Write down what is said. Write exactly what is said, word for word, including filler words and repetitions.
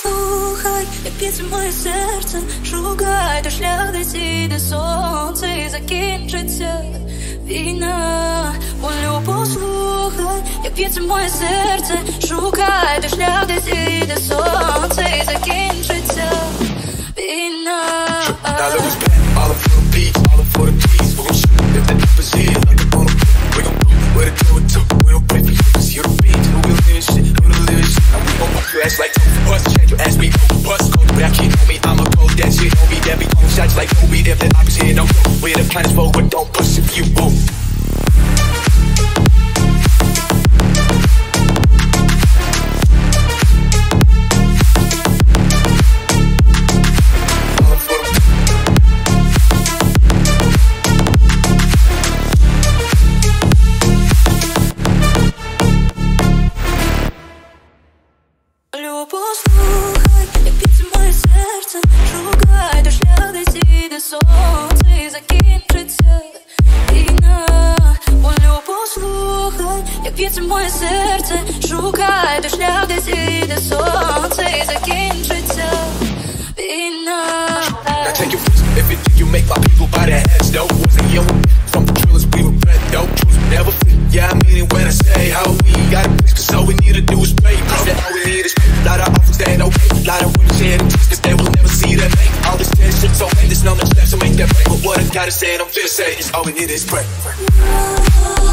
послухай, як б'ється моє серце, шукай, де шлях десь іде сонце і закінчиться війна. Волю, послухай, як б'ється моє серце, шукай, де шлях десь іде сонце і закінчиться війна. Now look what's back, all up for the beats, all up for the keys. We gon' shoot, if that deep is here, like a bone of beat. We gon' do what it do it to, we don't wait for you, cause you're the beat. Who will live shit, who will live shit. Now we gon' walk your ass like tofu bust, change your ass, we gon' bust. Cold, but I can't know me, I'ma go that shit on me. That be on shots like Kobe, if that opposite here, don't go. Where the plan is for, but don't push if you won't. Послухай, як б'ється моє серце, шукай, де шлях десь іде сонце і закінчиться війна. Волю, послухай, як б'ється моє серце, шукай, де шлях десь іде сонце і закінчиться війна. Now take your risk, if it do you make my people buy their heads, though. Wasn't you from the drillers, we regret, though. Truth never fit, yeah, I mean it when I say how we got it, cause all we need to do is play. Cause that all we need is play. Lot of offers, they ain't okay. Lot of women share the truth, cause they will never see that make. All this dead shit so late, there's no much left to make that break. But what I gotta say, and I'm finna say, is all we need is pray.